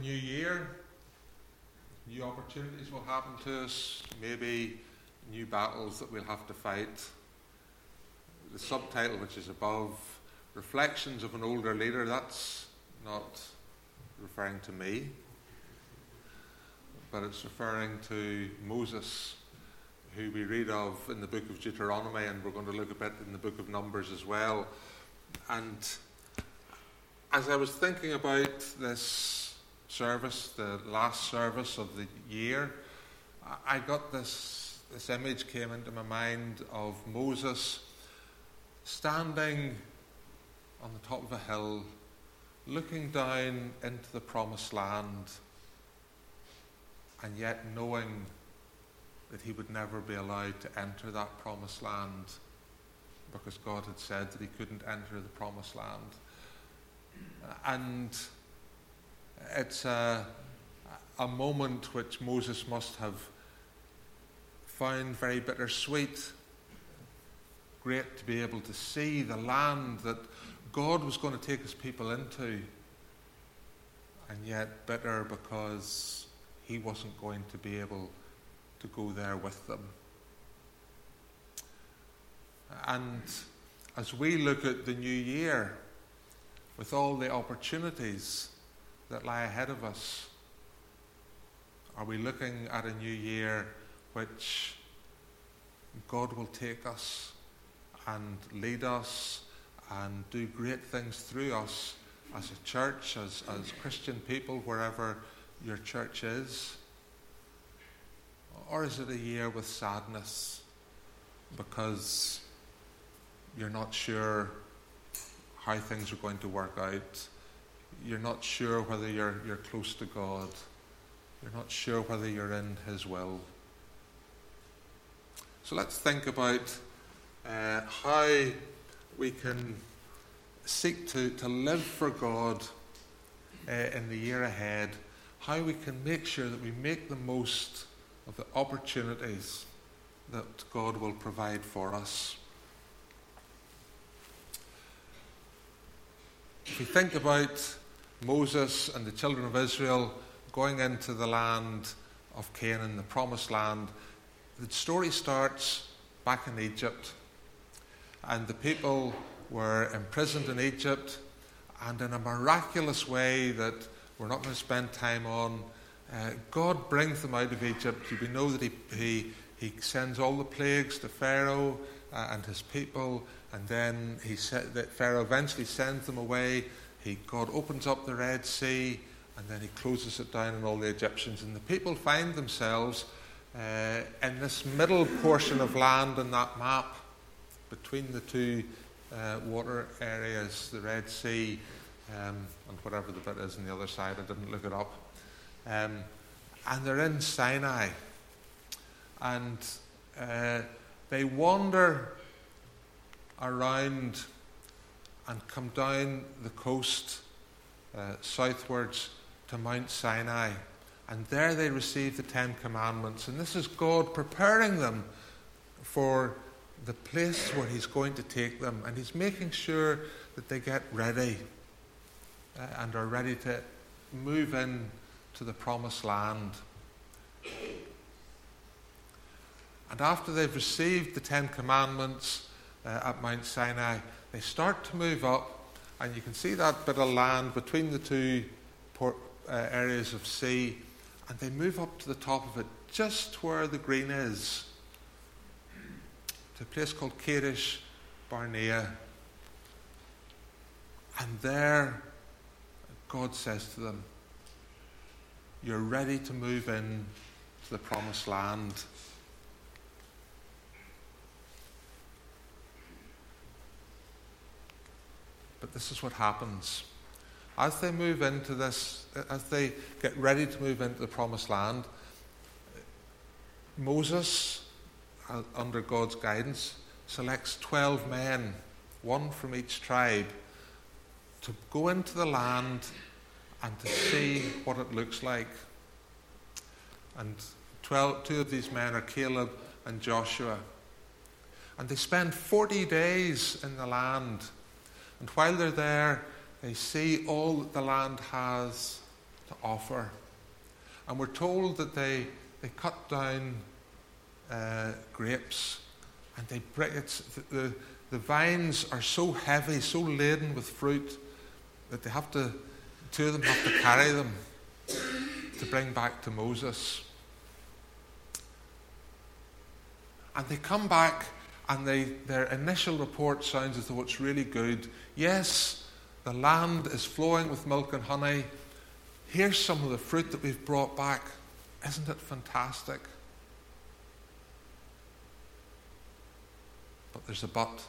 New year, new opportunities will happen to us, maybe new battles that we'll have to fight. The subtitle, which is above, Reflections of an Older Leader, that's not referring to me, but it's referring to Moses, who we read of in the book of Deuteronomy, and we're going to look a bit in the book of Numbers as well. And as I was thinking about this service, the last service of the year, I got this image came into my mind of Moses standing on the top of a hill, looking down into the promised land, and yet knowing that he would never be allowed to enter that promised land because God had said that he couldn't enter the promised land. And it's a moment which Moses must have found very bittersweet. Great to be able to see the land that God was going to take his people into, and yet bitter because he wasn't going to be able to go there with them. And as we look at the new year, with all the opportunities that lie ahead of us, are we looking at a new year which God will take us and lead us and do great things through us as a church, as Christian people, wherever your church is? Or is it a year with sadness because you're not sure how things are going to work out? You're not sure whether you're close to God. You're not sure whether you're in his will. So let's think about how we can seek to live for God in the year ahead, how we can make sure that we make the most of the opportunities that God will provide for us. If we think about Moses and the children of Israel going into the land of Canaan, the promised land, the story starts back in Egypt. And the people were imprisoned in Egypt, and in a miraculous way that we're not going to spend time on, God brings them out of Egypt. We know that he sends all the plagues to Pharaoh and his people, and then he said that Pharaoh eventually sends them away. God opens up the Red Sea, and then he closes it down on all the Egyptians. And the people find themselves in this middle portion of land on that map between the two water areas, the Red Sea and whatever the bit is on the other side. I didn't look it up. And they're in Sinai. And they wander around and come down the coast southwards to Mount Sinai. And there they receive the Ten Commandments. And this is God preparing them for the place where he's going to take them. And he's making sure that they get ready and are ready to move in to the promised land. And after they've received the Ten Commandments at Mount Sinai, they start to move up, and you can see that bit of land between the two areas of sea, and they move up to the top of it, just where the green is, to a place called Kadesh Barnea. And there, God says to them, you're ready to move in to the promised land. But this is what happens. As they move into this, as they get ready to move into the promised land, Moses, under God's guidance, selects 12 men, one from each tribe, to go into the land and to see what it looks like. And two of these men are Caleb and Joshua. And they spend 40 days in the land. And while they're there, they see all that the land has to offer. And we're told that they cut down grapes, and they break it. The vines are so heavy, so laden with fruit, that two of them have to carry them to bring back to Moses. And they come back, and their initial report sounds as though it's really good. Yes, the land is flowing with milk and honey. Here's some of the fruit that we've brought back. Isn't it fantastic? But there's a but.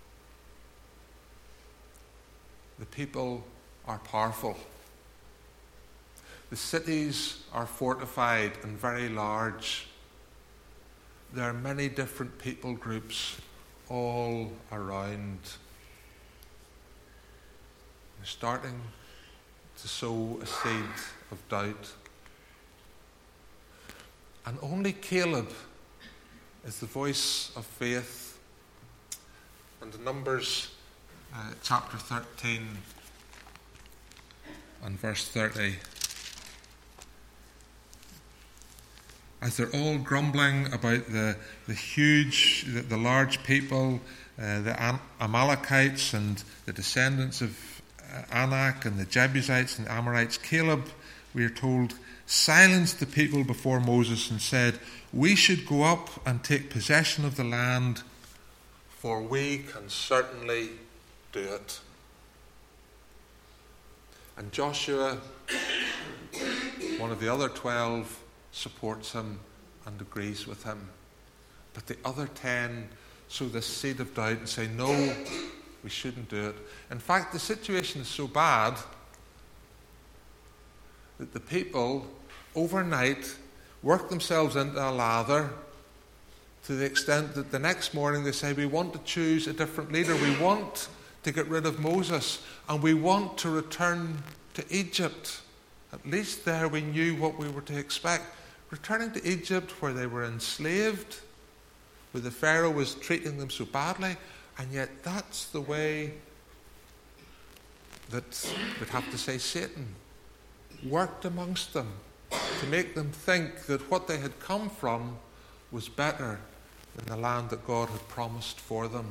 The people are powerful. The cities are fortified and very large. There are many different people groups all around. They're starting to sow a seed of doubt. And only Caleb is the voice of faith. And in Numbers chapter 13 and verse 30, as they're all grumbling about the large people, the Amalekites and the descendants of Anak and the Jebusites and the Amorites, Caleb, we are told, silenced the people before Moses and said, "We should go up and take possession of the land, for we can certainly do it." And Joshua, one of the other 12, supports him and agrees with him. But the other 10 sow this seed of doubt and say, no, we shouldn't do it. In fact, the situation is so bad that the people overnight work themselves into a lather, to the extent that the next morning they say, we want to choose a different leader. We want to get rid of Moses, and we want to return to Egypt. At least there we knew what we were to expect. Returning to Egypt, where they were enslaved, where the Pharaoh was treating them so badly, and yet that's the way that, we'd have to say, Satan worked amongst them to make them think that what they had come from was better than the land that God had promised for them.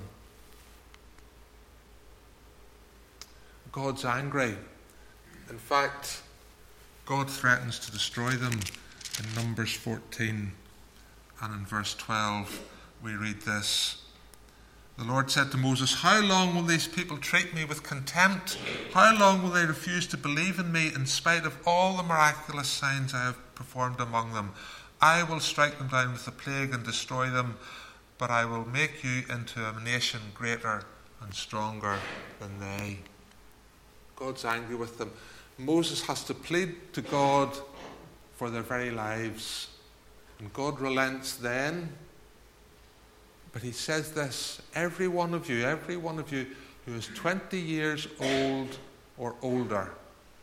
God's angry. In fact, God threatens to destroy them. In Numbers 14 and in verse 12 we read this. The Lord said to Moses, "How long will these people treat me with contempt? How long will they refuse to believe in me in spite of all the miraculous signs I have performed among them? I will strike them down with a plague and destroy them, but I will make you into a nation greater and stronger than they." God's angry with them. Moses has to plead to God for their very lives. And God relents then. But he says this, every one of you who is 20 years old or older,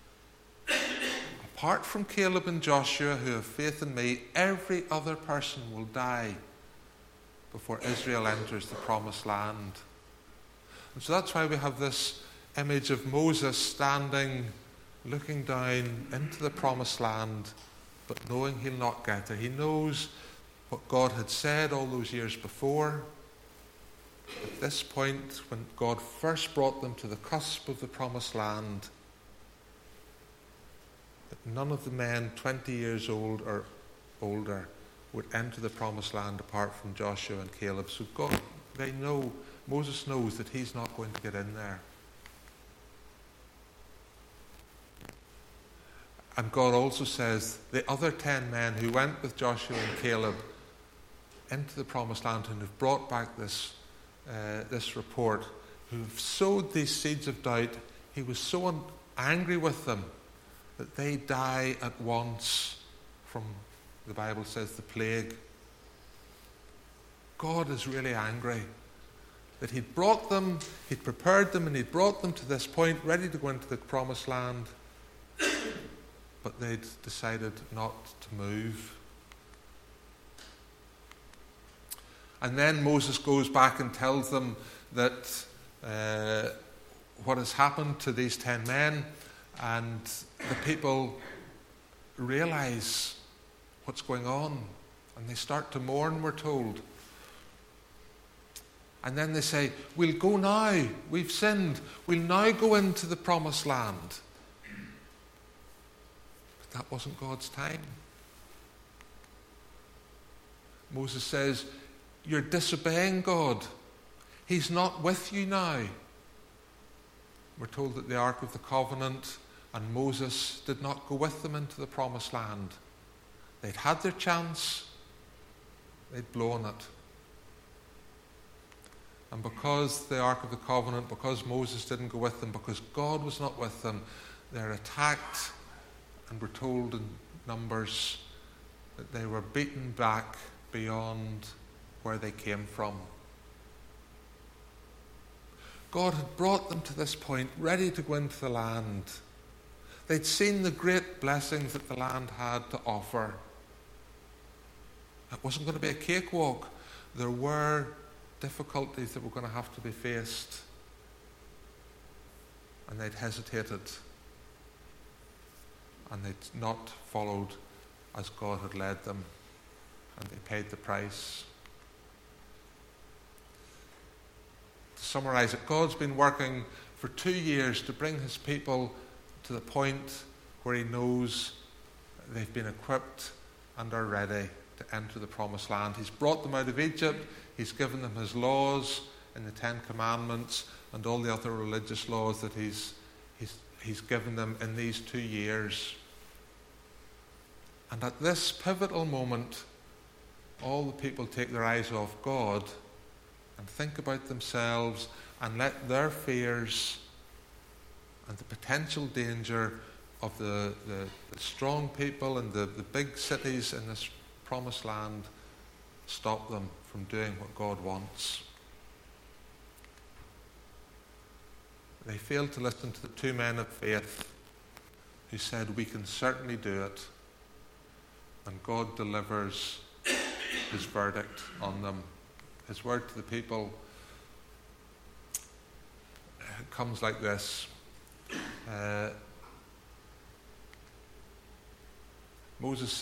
apart from Caleb and Joshua who have faith in me, every other person will die before Israel enters the promised land. And so that's why we have this image of Moses standing, looking down into the promised land, but knowing he'll not get there. He knows what God had said all those years before. At this point, when God first brought them to the cusp of the promised land, that none of the men 20 years old or older would enter the promised land apart from Joshua and Caleb. So Moses knows that he's not going to get in there. And God also says the other 10 men who went with Joshua and Caleb into the promised land and have brought back this report, who have sowed these seeds of doubt, he was so angry with them that they die at once from, the Bible says, the plague. God is really angry that he'd brought them, he'd prepared them, and he'd brought them to this point, ready to go into the promised land, but they'd decided not to move. And then Moses goes back and tells them that what has happened to these 10 men, and the people realize what's going on. And they start to mourn, we're told. And then they say, we'll go now. We've sinned. We'll now go into the promised land. But that wasn't God's time. Moses says, you're disobeying God. He's not with you now. We're told that the Ark of the Covenant and Moses did not go with them into the promised land. They'd had their chance. They'd blown it. And because the Ark of the Covenant, because Moses didn't go with them, because God was not with them, they're attacked, and we're told in Numbers that they were beaten back beyond where they came from. God had brought them to this point, ready to go into the land. They'd seen the great blessings that the land had to offer. It wasn't going to be a cakewalk. There were difficulties that were going to have to be faced. And they'd hesitated. And they'd not followed as God had led them. And they paid the price. To summarize it, God's been working for 2 years to bring his people to the point where he knows they've been equipped and are ready to enter the promised land. He's brought them out of Egypt. He's given them his laws in the Ten Commandments and all the other religious laws that he's given them in these 2 years. And at this pivotal moment, all the people take their eyes off God and think about themselves and let their fears and the potential danger of the strong people and the big cities in this promised land stop them from doing what God wants. They failed to listen to the two men of faith who said, we can certainly do it. And God delivers his verdict on them. His word to the people comes like this. Moses,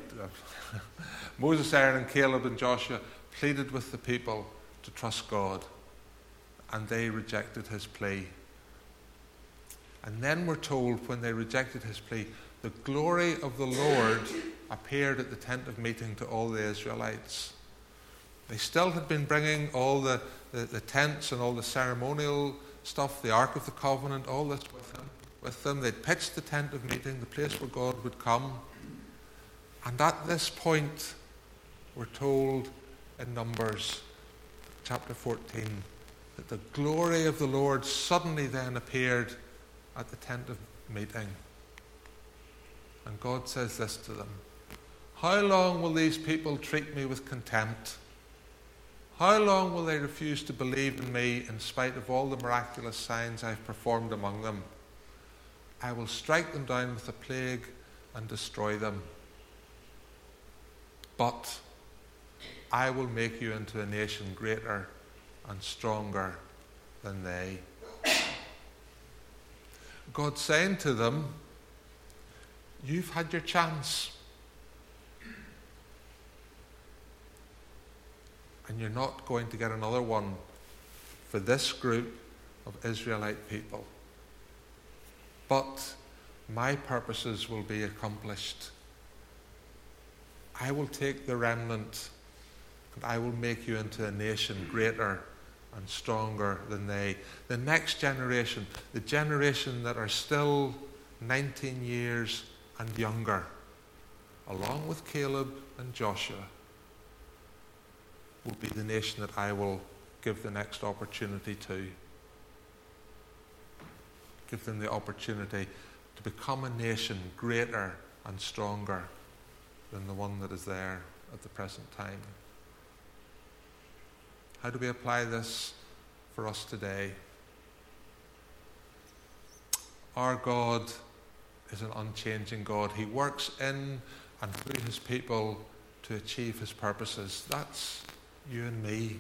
Aaron, and Caleb and Joshua pleaded with the people to trust God, and they rejected his plea. And then we're told when they rejected his plea, the glory of the Lord appeared at the tent of meeting to all the Israelites. They still had been bringing all the tents and all the ceremonial stuff, the Ark of the Covenant, all this with them. They'd pitched the tent of meeting, the place where God would come. And at this point, we're told in Numbers chapter 14 that the glory of the Lord suddenly then appeared at the tent of meeting. And God says this to them: how long will these people treat me with contempt? How long will they refuse to believe in me in spite of all the miraculous signs I've performed among them? I will strike them down with a plague and destroy them. But I will make you into a nation greater and stronger than they. God's saying to them, you've had your chance. And you're not going to get another one for this group of Israelite people. But my purposes will be accomplished. I will take the remnant and I will make you into a nation greater and stronger than they. The next generation, the generation that are still 19 years and younger, along with Caleb and Joshua, will be the nation that I will give the next opportunity to. Give them the opportunity to become a nation greater and stronger than the one that is there at the present time. How do we apply this for us today? Our God is an unchanging God. He works in and through his people to achieve his purposes. That's you and me.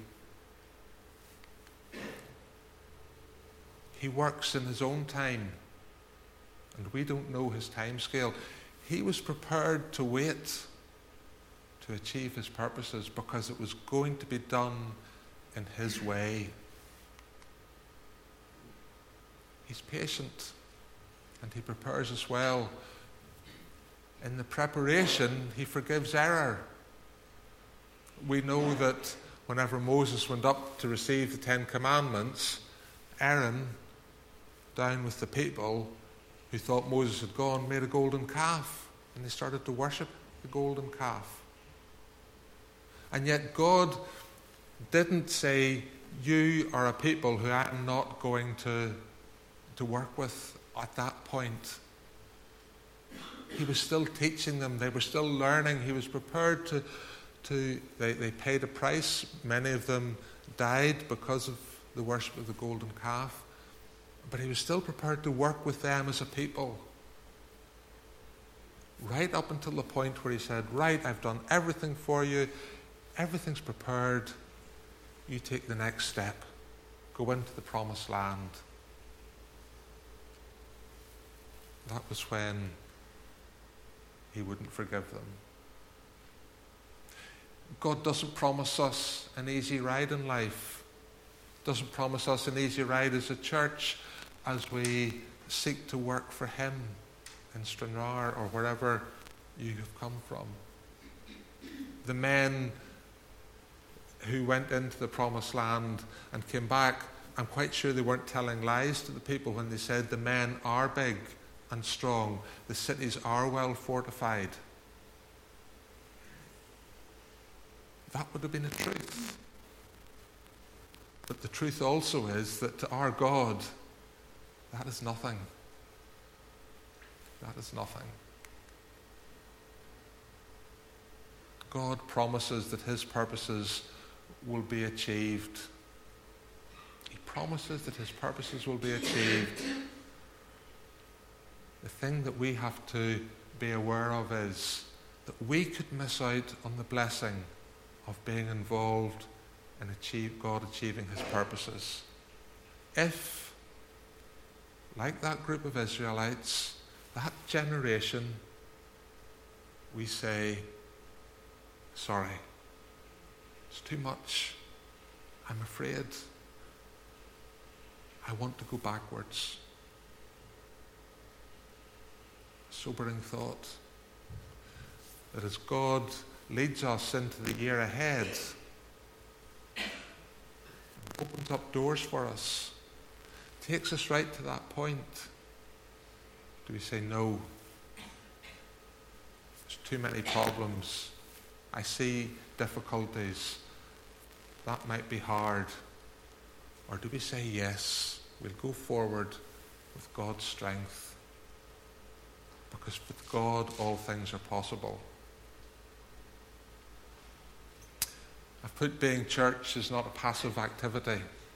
He works in his own time, and we don't know his time scale. he was prepared to wait to achieve his purposes because it was going to be done in his way. He's patient and he prepares us well. In the preparation, he forgives error. We know that whenever Moses went up to receive the 10 Commandments, Aaron, down with the people who thought Moses had gone, made a golden calf, and they started to worship the golden calf. And yet God didn't say, you are a people who I'm not going to work with at that point. He was still teaching them. They were still learning. He was prepared they paid a price. Many of them died because of the worship of the golden calf. But he was still prepared to work with them as a people. Right up until the point where he said, right, I've done everything for you. Everything's prepared. You take the next step. Go into the promised land. That was when he wouldn't forgive them. God doesn't promise us an easy ride in life. Doesn't promise us an easy ride as a church as we seek to work for him in Stranraer or wherever you have come from. The men who went into the promised land and came back, I'm quite sure they weren't telling lies to the people when they said the men are big and strong. The cities are well fortified. That would have been the truth. But the truth also is that to our God, that is nothing. That is nothing. God promises that his purposes will be achieved. He promises that his purposes will be achieved. The thing that we have to be aware of is that we could miss out on the blessing of being involved in God achieving his purposes. If, like that group of Israelites, that generation, we say, sorry, it's too much. I'm afraid. I want to go backwards. Sobering thought that as God leads us into the year ahead, opens up doors for us, takes us right to that point, do we say no? There's too many problems. I see difficulties. That might be hard. Or do we say yes? We'll go forward with God's strength. Because with God, all things are possible. I've put being church is not a passive activity.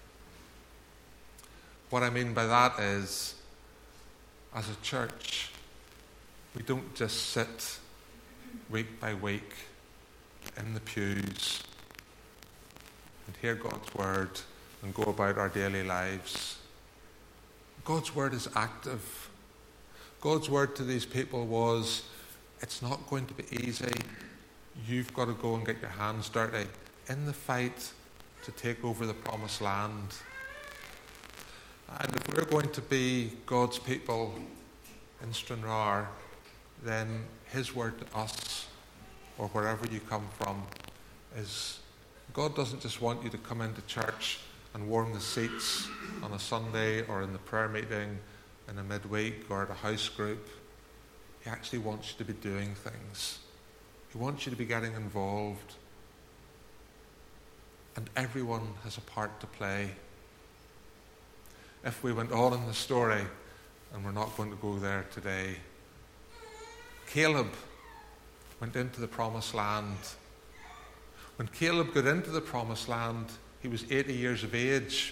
What I mean by that is, as a church, we don't just sit week by week in the pews and hear God's word and go about our daily lives. God's word is active. God's word to these people was, it's not going to be easy. You've got to go and get your hands dirty in the fight to take over the promised land. And if we're going to be God's people in Stranraer, then his word to us, or wherever you come from, is God doesn't just want you to come into church and warm the seats on a Sunday or in the prayer meeting in a midweek or at a house group. He actually wants you to be doing things. He wants you to be getting involved. And everyone has a part to play. If we went on in the story, and we're not going to go there today, Caleb went into the promised land. When Caleb got into the promised land, he was 80 years of age.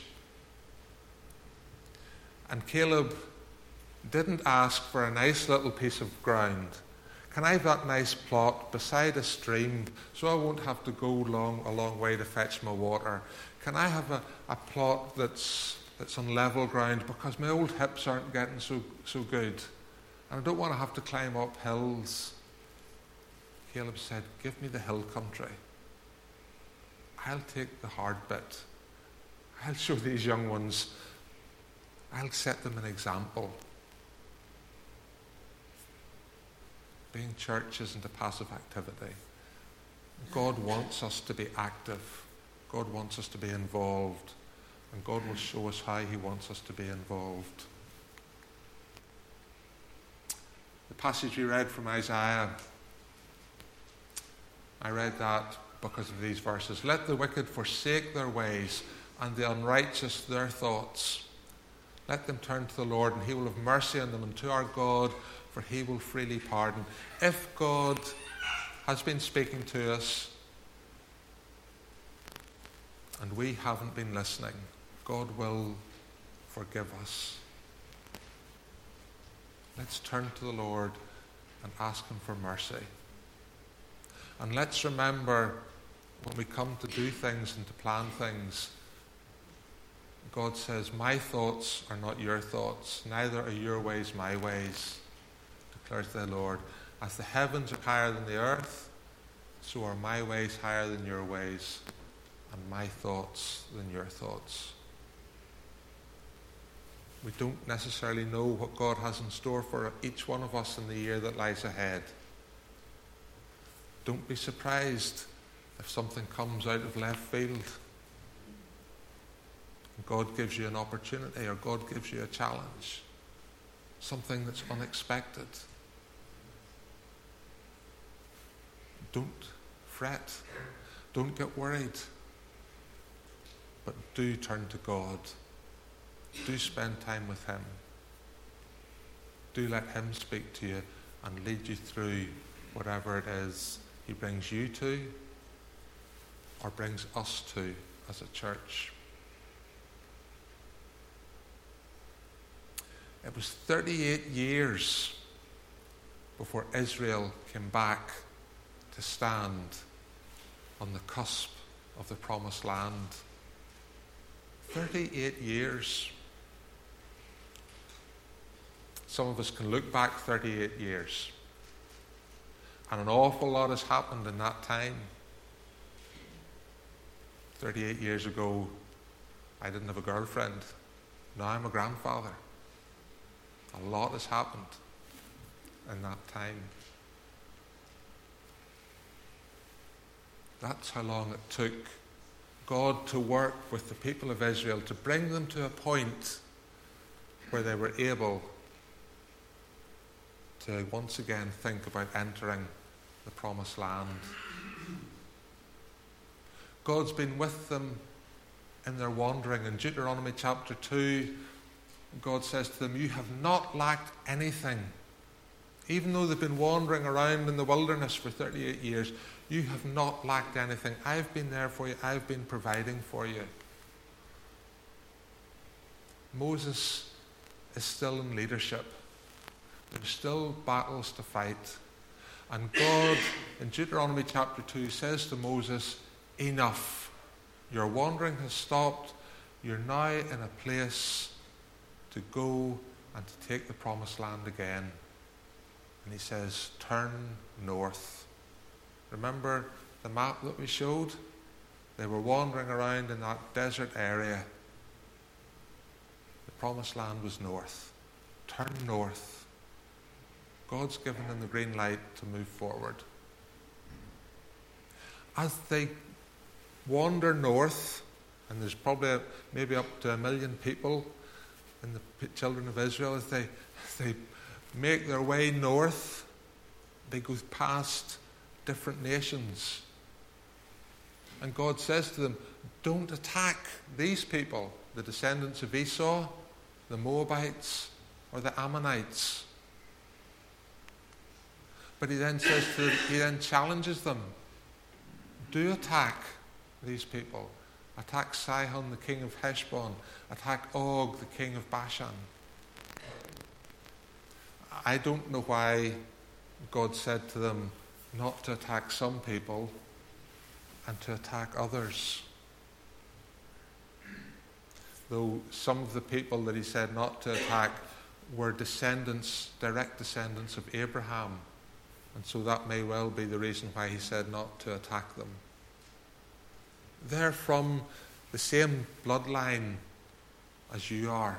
And Caleb didn't ask for a nice little piece of ground. Can I have that nice plot beside a stream so I won't have to go a long way to fetch my water? Can I have a plot that's on level ground because my old hips aren't getting so good? And I don't want to have to climb up hills. Caleb said, give me the hill country. I'll take the hard bit. I'll show these young ones. I'll set them an example. Being church isn't a passive activity. God wants us to be active. God wants us to be involved. And God will show us how he wants us to be involved. The passage we read from Isaiah, I read that because of these verses. Let the wicked forsake their ways, and the unrighteous their thoughts. Let them turn to the Lord, and he will have mercy on them, and to our God, for he will freely pardon. If God has been speaking to us, and we haven't been listening, God will forgive us. Let's turn to the Lord and ask him for mercy. And let's remember, when we come to do things and to plan things, God says, my thoughts are not your thoughts, neither are your ways my ways, declares the Lord. As the heavens are higher than the earth, so are my ways higher than your ways, and my thoughts than your thoughts. We don't necessarily know what God has in store for each one of us in the year that lies ahead. Don't be surprised if something comes out of left field. God gives you an opportunity, or God gives you a challenge. Something that's unexpected. Don't fret. Don't get worried. But do turn to God. Do spend time with him. Do let him speak to you and lead you through whatever it is he brings you to or brings us to as a church. It was 38 years before Israel came back to stand on the cusp of the promised land. 38 years. Some of us can look back 38 years, and an awful lot has happened in that time. 38 years ago, I didn't have a girlfriend. Now I'm a grandfather. A lot has happened in that time. That's how long it took God to work with the people of Israel to bring them to a point where they were able to once again think about entering the promised land. God's been with them in their wandering. In Deuteronomy chapter 2, God says to them, you have not lacked anything. Even though they've been wandering around in the wilderness for 38 years, you have not lacked anything. I've been there for you. I've been providing for you. Moses is still in leadership. There's still battles to fight. And God, in Deuteronomy chapter 2, says to Moses, enough. Your wandering has stopped. You're now in a place to go and to take the promised land again. And he says, turn north. Remember the map that we showed? They were wandering around in that desert area. The promised land was north. Turn north. God's given them the green light to move forward. As they wander north, and there's probably maybe up to 1 million people in the children of Israel, as they make their way north, they go past different nations. And God says to them, don't attack these people, the descendants of Esau, the Moabites, or the Ammonites. But he then says to them, he then challenges them, do attack these people. Attack Sihon, the king of Heshbon. Attack Og, the king of Bashan. I don't know why God said to them not to attack some people and to attack others. Though some of the people that he said not to attack were direct descendants of Abraham. And so that may well be the reason why he said not to attack them. They're from the same bloodline as you are.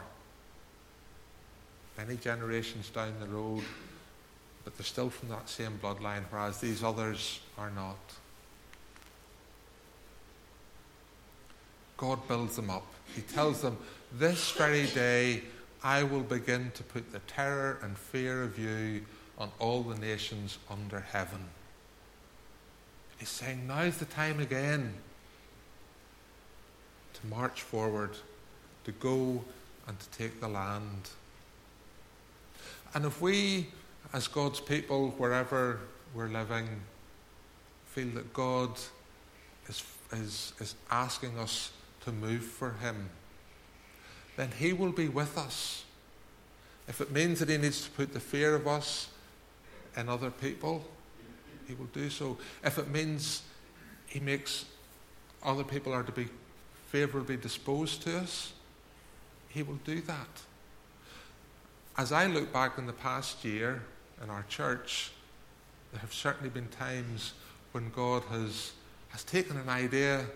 Many generations down the road, but they're still from that same bloodline, whereas these others are not. God builds them up. He tells them, this very day I will begin to put the terror and fear of you on all the nations under heaven. He's saying, now's the time again to march forward, to go and to take the land. And if we, as God's people, wherever we're living, feel that God is asking us to move for him, then he will be with us. If it means that he needs to put the fear of us in other people, he will do so. If it means he makes other people are to be favourably disposed to us, he will do that. As I look back in the past year in our church, there have certainly been times when God has taken an idea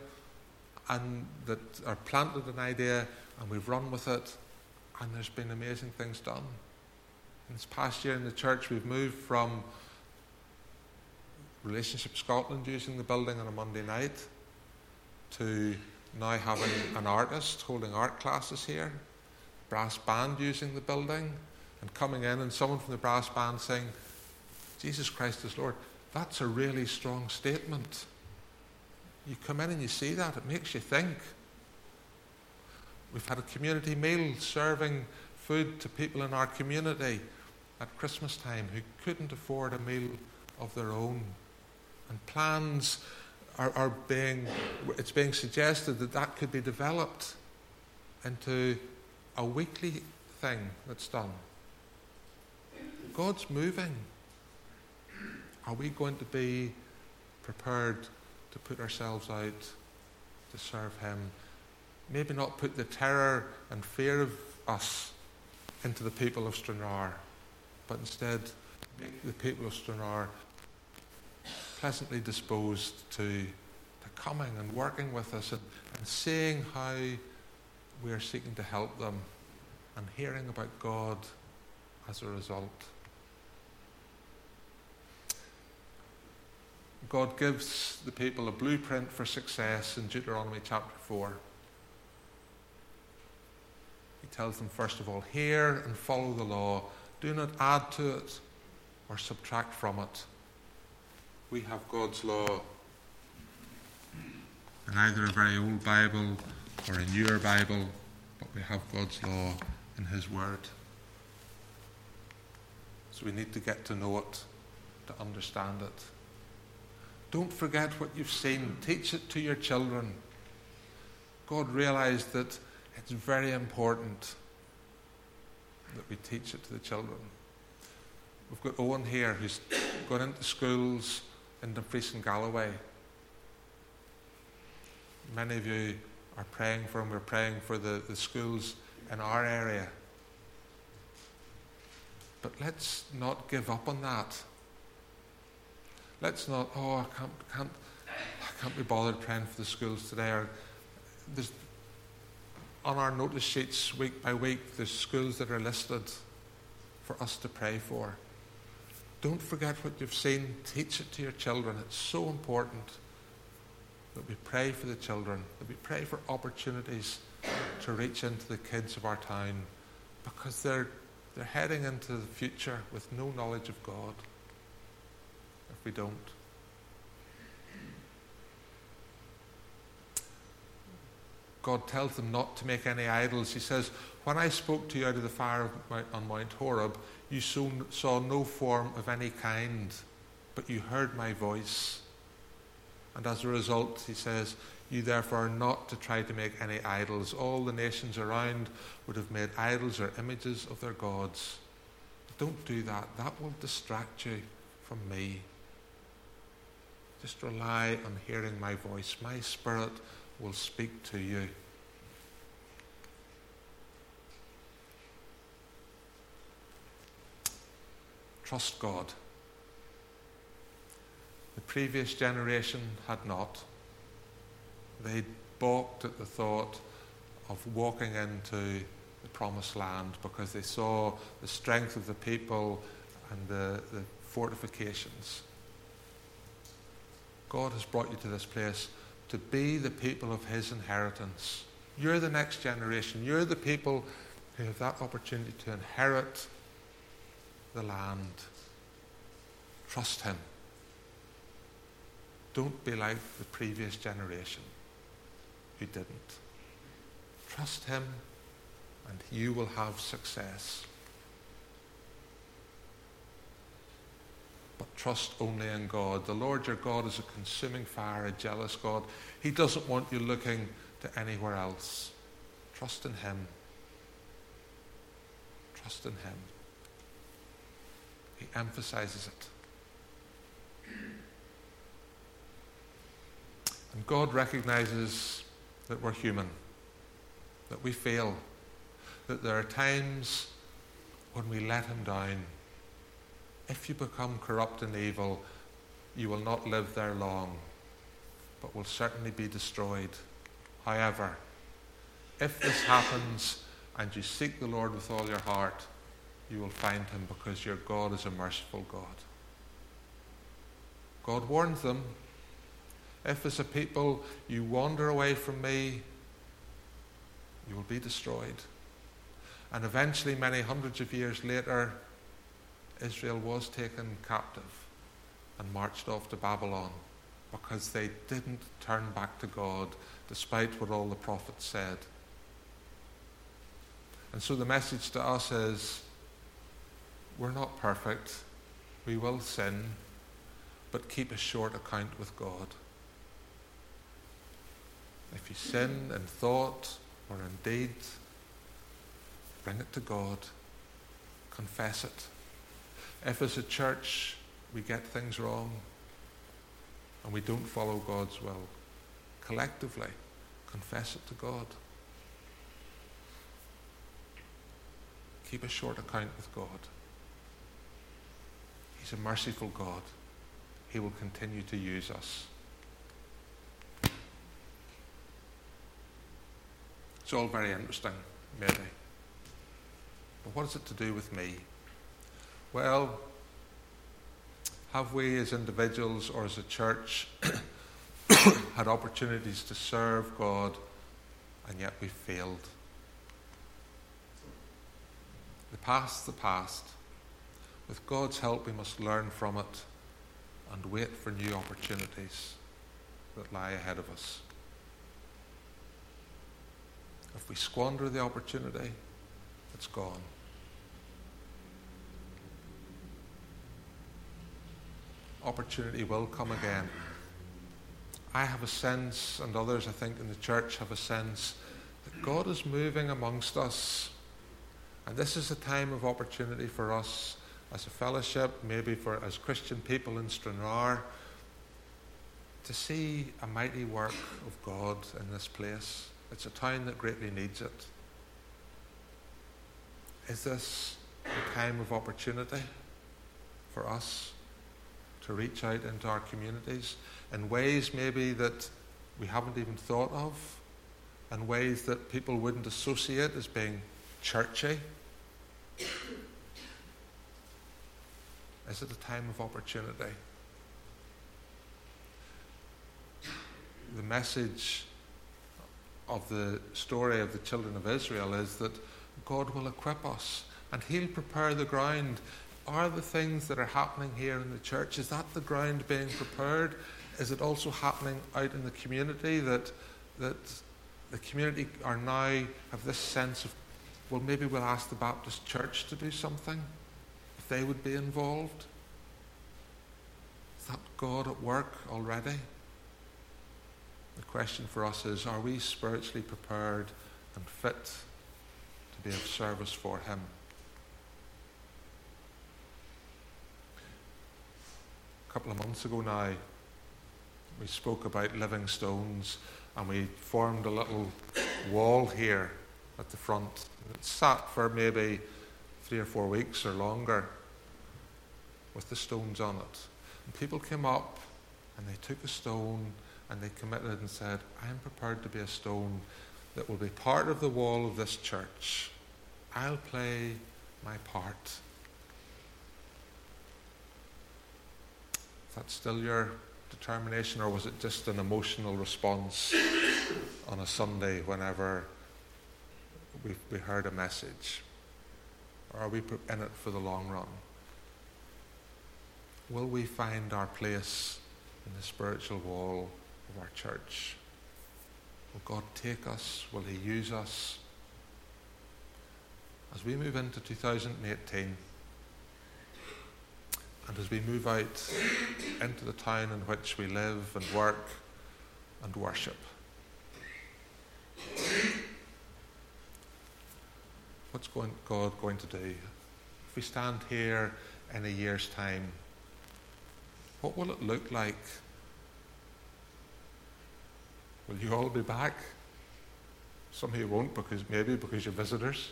or planted an idea, and we've run with it, and there's been amazing things done. In this past year in the church, we've moved from Relationship Scotland using the building on a Monday night to now having an artist holding art classes here, brass band using the building, and coming in and someone from the brass band saying, Jesus Christ is Lord. That's a really strong statement. You come in and you see that, it makes you think. We've had a community meal serving food to people in our community at Christmas time who couldn't afford a meal of their own. And plans are being suggested that could be developed into a weekly thing that's done. God's moving. Are we going to be prepared to put ourselves out to serve him? Maybe not put the terror and fear of us into the people of Stranraer, but instead make the people of Stranraer pleasantly disposed to coming and working with us and seeing how we are seeking to help them and hearing about God as a result. God gives the people a blueprint for success in Deuteronomy chapter 4. He tells them, first of all, hear and follow the law. Do not add to it or subtract from it. We have God's law in either a very old Bible or a newer Bible, but we have God's law in his word. So we need to get to know it, to understand it. Don't forget what you've seen. Teach it to your children. God realized that it's very important that we teach it to the children. We've got Owen here who's gone into schools in Dumfries and Galloway. Many of you are praying for him. We're praying for the schools in our area. But let's not give up on that. Let's not, I can't be bothered praying for the schools today. Or on our notice sheets week by week, there's schools that are listed for us to pray for. Don't forget what you've seen. Teach it to your children. It's so important that we pray for the children, that we pray for opportunities to reach into the kids of our town, because they're heading into the future with no knowledge of God if we don't. God tells them not to make any idols. He says, when I spoke to you out of the fire on Mount Horeb, you saw no form of any kind, but you heard my voice. And as a result, he says, you therefore are not to try to make any idols. All the nations around would have made idols or images of their gods. Don't do that. That will distract you from me. Just rely on hearing my voice. My Spirit will speak to you. Trust God. The previous generation had not. They balked at the thought of walking into the promised land because they saw the strength of the people and the fortifications. God has brought you to this place to be the people of his inheritance. You're the next generation. You're the people who have that opportunity to inherit the land. Trust him. Don't be like the previous generation who didn't. Trust him and you will have success. But trust only in God. The Lord your God is a consuming fire, a jealous God. He doesn't want you looking to anywhere else. Trust in him. Trust in him. He emphasizes it. And God recognizes that we're human, that we fail, that there are times when we let him down. If you become corrupt and evil, you will not live there long, but will certainly be destroyed. However, if this happens and you seek the Lord with all your heart, you will find him because your God is a merciful God. God warns them, if as a people you wander away from me, you will be destroyed. And eventually, many hundreds of years later, Israel was taken captive and marched off to Babylon because they didn't turn back to God despite what all the prophets said. And so the message to us is, we're not perfect. We will sin, but keep a short account with God. If you sin in thought or in deed, bring it to God. Confess it. If as a church we get things wrong and we don't follow God's will, collectively confess it to God. Keep a short account with God. He's a merciful God. He will continue to use us. It's all very interesting, maybe. But what is it to do with me? Well, have we as individuals or as a church had opportunities to serve God and yet we failed? The past's the past. With God's help we must learn from it and wait for new opportunities that lie ahead of us. If we squander the opportunity, it's gone. Opportunity will come again. I have a sense, and others I think in the church have a sense, that God is moving amongst us. And this is a time of opportunity for us as a fellowship, maybe for as Christian people in Stranraer, to see a mighty work of God in this place. It's a town that greatly needs it. Is this a time of opportunity for us to reach out into our communities in ways maybe that we haven't even thought of, in ways that people wouldn't associate as being churchy? Is it a time of opportunity? The message of the story of the children of Israel is that God will equip us and he'll prepare the ground. Are the things that are happening here in the church, is that the ground being prepared? Is it also happening out in the community that the community are now have this sense of, well, maybe we'll ask the Baptist Church to do something, if they would be involved? Is that God at work already? The question for us is, are we spiritually prepared and fit to be of service for him? A couple of months ago now, we spoke about living stones, and we formed a little wall here at the front. It sat for maybe 3 or 4 weeks or longer. with the stones on it. And people came up and they took a stone and they committed and said, I am prepared to be a stone that will be part of the wall of this church. I'll play my part. Is that still your determination, or was it just an emotional response on a Sunday whenever we heard a message? Or are we in it for the long run? Will we find our place in the spiritual wall of our church? Will God take us? Will He use us? As we move into 2018, and as we move out into the town in which we live and work and worship, what's God going to do? If we stand here in a year's time, what will it look like? Will you all be back? Some of you won't, because you're visitors.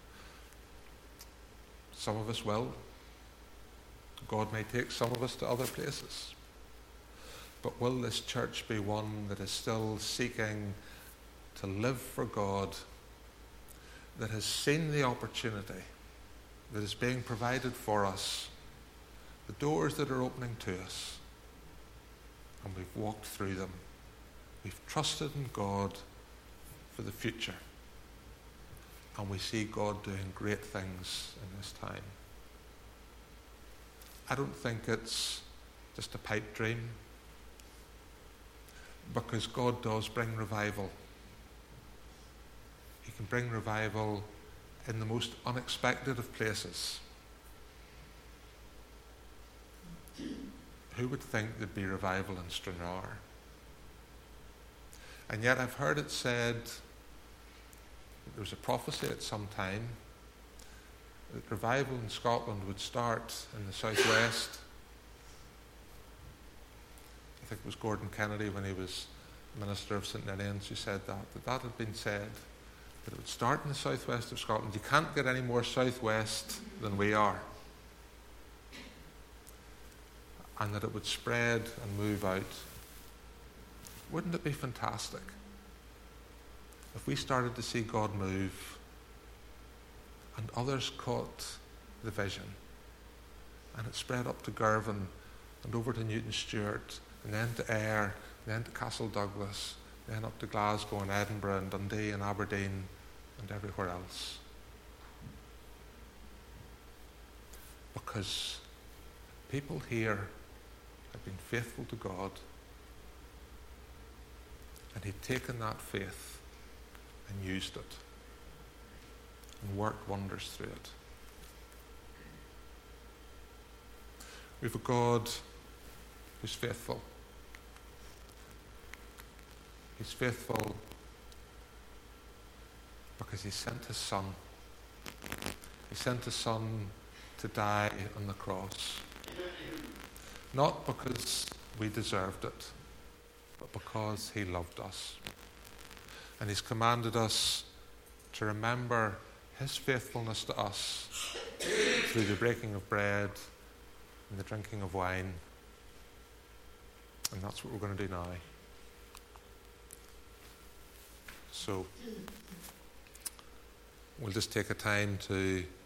Some of us will. God may take some of us to other places. But will this church be one that is still seeking to live for God, that has seen the opportunity that is being provided for us, the doors that are opening to us, and we've walked through them. We've trusted in God for the future, and we see God doing great things in this time. I don't think it's just a pipe dream, because God does bring revival. He can bring revival in the most unexpected of places. Who would think there'd be revival in Stranraer? And yet I've heard it said, there was a prophecy at some time, that revival in Scotland would start in the southwest. I think it was Gordon Kennedy, when he was Minister of St Ninians, who said that had been said, that it would start in the southwest of Scotland. You can't get any more southwest than we are. And that it would spread and move out. Wouldn't it be fantastic if we started to see God move and others caught the vision, and it spread up to Girvan and over to Newton Stewart and then to Ayr, then to Castle Douglas, then up to Glasgow and Edinburgh and Dundee and Aberdeen and everywhere else? Because people here have been faithful to God, and He'd taken that faith and used it and worked wonders through it. We have a God who's faithful. He's faithful because He sent His Son. He sent His Son to die on the cross. Not because we deserved it, but because He loved us. And He's commanded us to remember His faithfulness to us through the breaking of bread and the drinking of wine. And that's what we're going to do now. So we'll just take a time to